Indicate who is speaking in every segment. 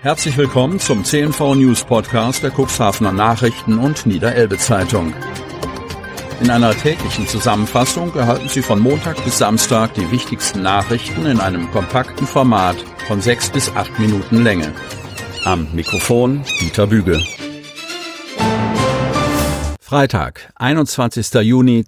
Speaker 1: Herzlich willkommen zum CNV News Podcast der Cuxhavener Nachrichten und Niederelbe Zeitung. In einer täglichen Zusammenfassung erhalten Sie von Montag bis Samstag die wichtigsten Nachrichten in einem kompakten Format von 6 bis 8 Minuten Länge. Am Mikrofon Dieter Büge. Freitag, 21. Juni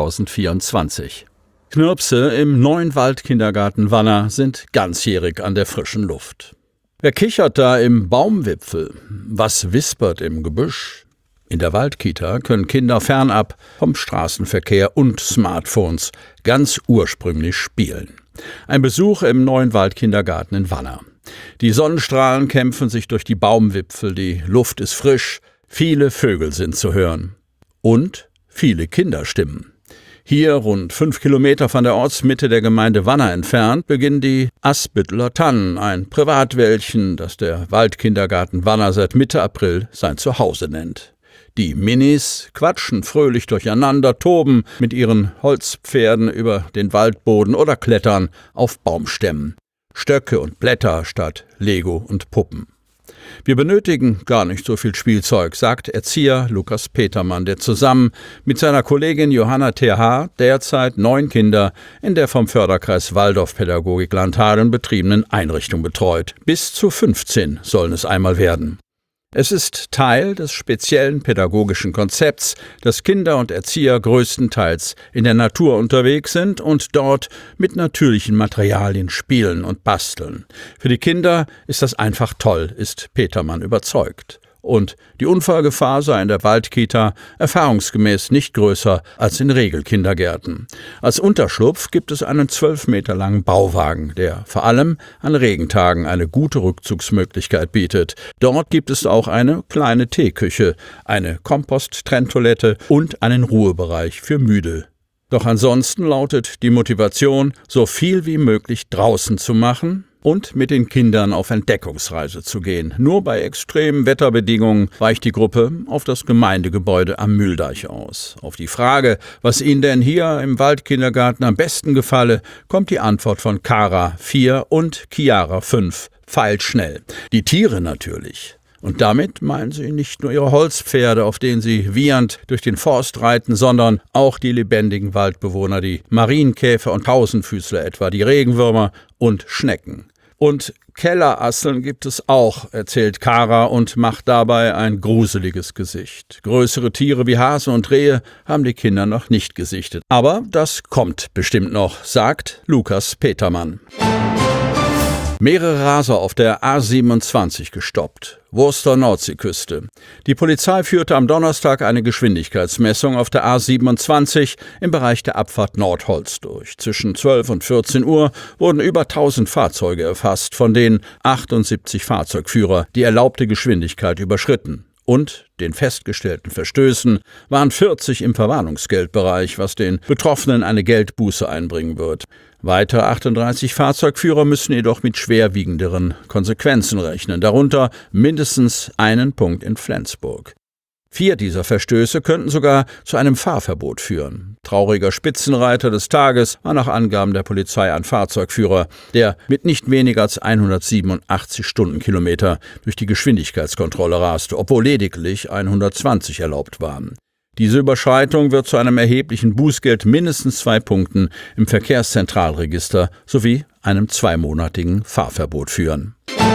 Speaker 1: 2024. Knirpse im neuen Waldkindergarten Wanner sind ganzjährig an der frischen Luft. Wer kichert da im Baumwipfel? Was wispert im Gebüsch? In der Waldkita können Kinder fernab vom Straßenverkehr und Smartphones ganz ursprünglich spielen. Ein Besuch im neuen Waldkindergarten in Wanner. Die Sonnenstrahlen kämpfen sich durch die Baumwipfel, die Luft ist frisch, viele Vögel sind zu hören. Und viele Kinderstimmen. Hier, rund 5 Kilometer von der Ortsmitte der Gemeinde Wanner entfernt, beginnen die Asbütteler Tannen, ein Privatwäldchen, das der Waldkindergarten Wanner seit Mitte April sein Zuhause nennt. Die Minis quatschen fröhlich durcheinander, toben mit ihren Holzpferden über den Waldboden oder klettern auf Baumstämmen. Stöcke und Blätter statt Lego und Puppen. Wir benötigen gar nicht so viel Spielzeug, sagt Erzieher Lukas Petermann, der zusammen mit seiner Kollegin Johanna TH derzeit 9 Kinder in der vom Förderkreis Waldorfpädagogik Landhadeln betriebenen Einrichtung betreut. Bis zu 15 sollen es einmal werden. Es ist Teil des speziellen pädagogischen Konzepts, dass Kinder und Erzieher größtenteils in der Natur unterwegs sind und dort mit natürlichen Materialien spielen und basteln. Für die Kinder ist das einfach toll, ist Petermann überzeugt. Und die Unfallgefahr sei in der Waldkita erfahrungsgemäß nicht größer als in Regelkindergärten. Als Unterschlupf gibt es einen 12 Meter langen Bauwagen, der vor allem an Regentagen eine gute Rückzugsmöglichkeit bietet. Dort gibt es auch eine kleine Teeküche, eine Kompost-Trenntoilette und einen Ruhebereich für Müde. Doch ansonsten lautet die Motivation, so viel wie möglich draußen zu machen und mit den Kindern auf Entdeckungsreise zu gehen. Nur bei extremen Wetterbedingungen weicht die Gruppe auf das Gemeindegebäude am Mühldeich aus. Auf die Frage, was ihnen denn hier im Waldkindergarten am besten gefalle, kommt die Antwort von Kara 4 und Chiara 5, pfeilschnell. Die Tiere natürlich. Und damit meinen sie nicht nur ihre Holzpferde, auf denen sie wiehernd durch den Forst reiten, sondern auch die lebendigen Waldbewohner, die Marienkäfer und Tausendfüßler etwa, die Regenwürmer und Schnecken. Und Kellerasseln gibt es auch, erzählt Kara und macht dabei ein gruseliges Gesicht. Größere Tiere wie Hasen und Rehe haben die Kinder noch nicht gesichtet. Aber das kommt bestimmt noch, sagt Lukas Petermann. Mehrere Raser auf der A27 gestoppt. Wurster Nordseeküste. Die Polizei führte am Donnerstag eine Geschwindigkeitsmessung auf der A27 im Bereich der Abfahrt Nordholz durch. Zwischen 12 und 14 Uhr wurden über 1000 Fahrzeuge erfasst, von denen 78 Fahrzeugführer die erlaubte Geschwindigkeit überschritten. Und den festgestellten Verstößen waren 40 im Verwarnungsgeldbereich, was den Betroffenen eine Geldbuße einbringen wird. Weitere 38 Fahrzeugführer müssen jedoch mit schwerwiegenderen Konsequenzen rechnen, darunter mindestens einen Punkt in Flensburg. 4 dieser Verstöße könnten sogar zu einem Fahrverbot führen. Trauriger Spitzenreiter des Tages war nach Angaben der Polizei ein Fahrzeugführer, der mit nicht weniger als 187 Stundenkilometer durch die Geschwindigkeitskontrolle raste, obwohl lediglich 120 erlaubt waren. Diese Überschreitung wird zu einem erheblichen Bußgeld mindestens 2 Punkten im Verkehrszentralregister sowie einem 2-monatigen Fahrverbot führen.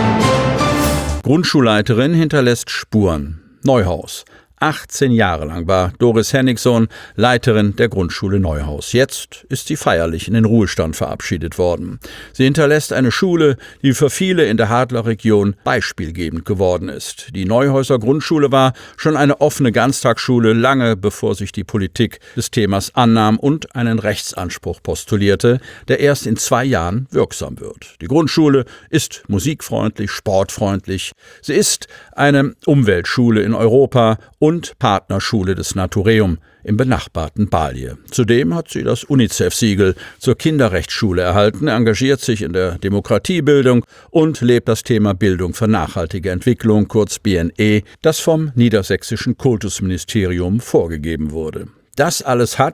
Speaker 1: Grundschulleiterin hinterlässt Spuren. Neuhaus. 18 Jahre lang war Doris Hennigsson Leiterin der Grundschule Neuhaus. Jetzt ist sie feierlich in den Ruhestand verabschiedet worden. Sie hinterlässt eine Schule, die für viele in der Hadler Region beispielgebend geworden ist. Die Neuhäuser Grundschule war schon eine offene Ganztagsschule, lange bevor sich die Politik des Themas annahm und einen Rechtsanspruch postulierte, der erst in 2 Jahren wirksam wird. Die Grundschule ist musikfreundlich, sportfreundlich. Sie ist eine Umweltschule in Europa und Partnerschule des Natureum im benachbarten Balje. Zudem hat sie das UNICEF-Siegel zur Kinderrechtsschule erhalten, engagiert sich in der Demokratiebildung und lebt das Thema Bildung für nachhaltige Entwicklung, kurz BNE, das vom niedersächsischen Kultusministerium vorgegeben wurde. Das alles hat,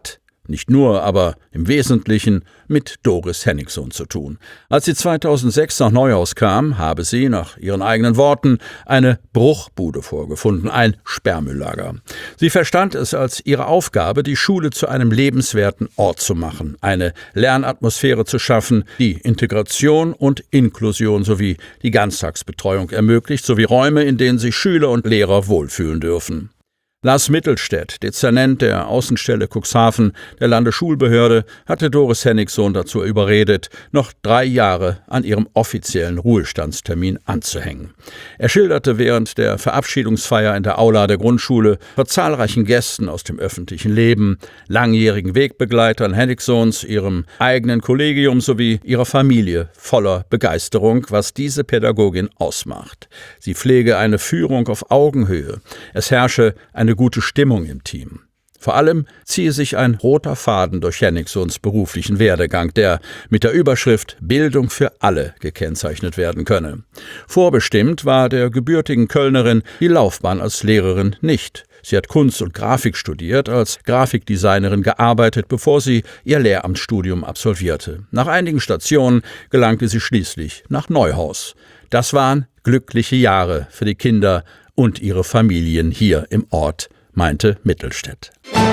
Speaker 1: nicht nur, aber im Wesentlichen mit Doris Henningssohn zu tun. Als sie 2006 nach Neuhaus kam, habe sie, nach ihren eigenen Worten, eine Bruchbude vorgefunden, ein Sperrmülllager. Sie verstand es als ihre Aufgabe, die Schule zu einem lebenswerten Ort zu machen, eine Lernatmosphäre zu schaffen, die Integration und Inklusion sowie die Ganztagsbetreuung ermöglicht, sowie Räume, in denen sich Schüler und Lehrer wohlfühlen dürfen. Lars Mittelstädt, Dezernent der Außenstelle Cuxhaven der Landesschulbehörde, hatte Doris Henningssohn dazu überredet, noch 3 Jahre an ihrem offiziellen Ruhestandstermin anzuhängen. Er schilderte während der Verabschiedungsfeier in der Aula der Grundschule vor zahlreichen Gästen aus dem öffentlichen Leben, langjährigen Wegbegleitern Henningssohns, ihrem eigenen Kollegium sowie ihrer Familie voller Begeisterung, was diese Pädagogin ausmacht. Sie pflege eine Führung auf Augenhöhe. Es herrsche eine gute Stimmung im Team. Vor allem ziehe sich ein roter Faden durch Henningssohns beruflichen Werdegang, der mit der Überschrift Bildung für alle gekennzeichnet werden könne. Vorbestimmt war der gebürtigen Kölnerin die Laufbahn als Lehrerin nicht. Sie hat Kunst und Grafik studiert, als Grafikdesignerin gearbeitet, bevor sie ihr Lehramtsstudium absolvierte. Nach einigen Stationen gelangte sie schließlich nach Neuhaus. Das waren glückliche Jahre für die Kinder und ihre Familien hier im Ort, meinte Mittelstädt.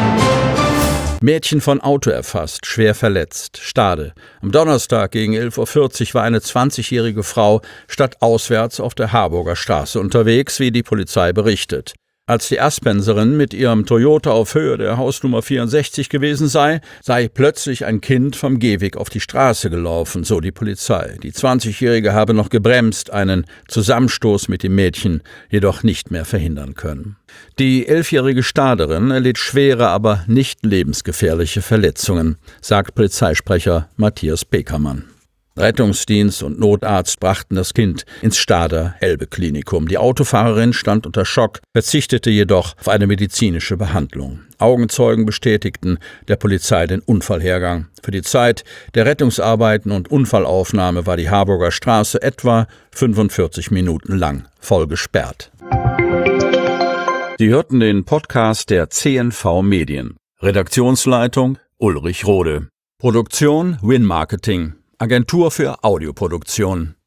Speaker 1: Mädchen von Auto erfasst, schwer verletzt, Stade. Am Donnerstag gegen 11:40 Uhr war eine 20-jährige Frau stadtauswärts auf der Harburger Straße unterwegs, wie die Polizei berichtet. Als die Aspenserin mit ihrem Toyota auf Höhe der Hausnummer 64 gewesen sei plötzlich ein Kind vom Gehweg auf die Straße gelaufen, so die Polizei. Die 20-Jährige habe noch gebremst, einen Zusammenstoß mit dem Mädchen jedoch nicht mehr verhindern können. Die 11-jährige Staderin erlitt schwere, aber nicht lebensgefährliche Verletzungen, sagt Polizeisprecher Matthias Pekermann. Rettungsdienst und Notarzt brachten das Kind ins Stader Elbe-Klinikum. Die Autofahrerin stand unter Schock, verzichtete jedoch auf eine medizinische Behandlung. Augenzeugen bestätigten der Polizei den Unfallhergang. Für die Zeit der Rettungsarbeiten und Unfallaufnahme war die Harburger Straße etwa 45 Minuten lang voll gesperrt. Sie hörten den Podcast der CNV Medien. Redaktionsleitung Ulrich Rode. Produktion Win Marketing. Agentur für Audioproduktion.